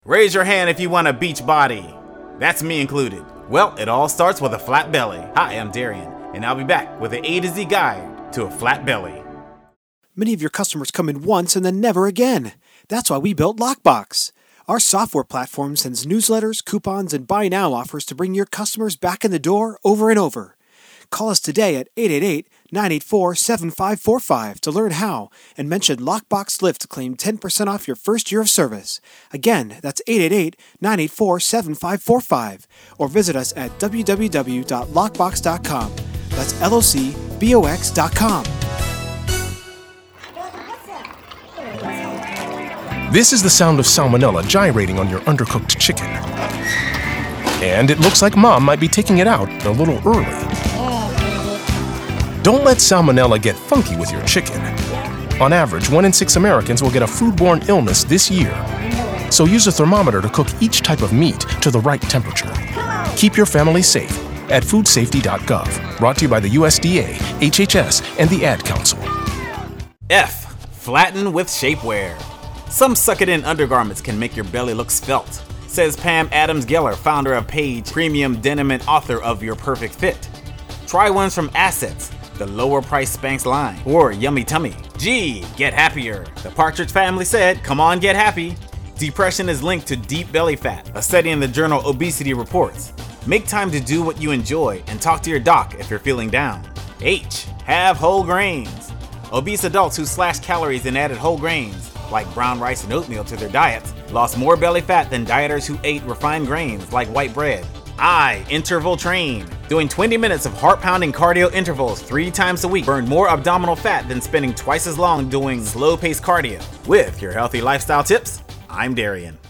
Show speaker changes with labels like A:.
A: Raise your hand if you want a beach body. That's me included. Well, it all starts with a flat belly. Hi, I'm Darian, and I'll be back with an A to Z guide to a flat belly.
B: Many of your customers come in once and then never again. That's why we built Lockbox. Our software platform sends newsletters, coupons, and buy now offers to bring your customers back in the door over and over. Call us today at 888-984-7545 to learn how and mention Lockbox Lift to claim 10% off your first year of service. Again, that's 888-984-7545 or visit us at www.lockbox.com. That's LOCBOX.com.
C: This is the sound of salmonella gyrating on your undercooked chicken. And it looks like Mom might be taking it out a little early. Don't let salmonella get funky with your chicken. On average, 1 in 6 Americans will get a foodborne illness this year. So use a thermometer to cook each type of meat to the right temperature. Keep your family safe at foodsafety.gov. Brought to you by the USDA, HHS, and the Ad Council.
A: F. Flatten with shapewear. Some suck-it-in undergarments can make your belly look svelte, says Pam Adams-Geller, founder of Paige Premium Denim and author of Your Perfect Fit. Try ones from Assets, the lower-priced Spanx line, or Yummy Tummy. G. Get happier. The Partridge Family said, come on, get happy. Depression is linked to deep belly fat, a study in the journal Obesity reports. Make time to do what you enjoy and talk to your doc if you're feeling down. H. Have whole grains. Obese adults who slashed calories and added whole grains, like brown rice and oatmeal, to their diets, lost more belly fat than dieters who ate refined grains like white bread. I. Interval train. Doing 20 minutes of heart-pounding cardio intervals 3 times a week burned more abdominal fat than spending twice as long doing slow-paced cardio. With your healthy lifestyle tips, I'm Darian.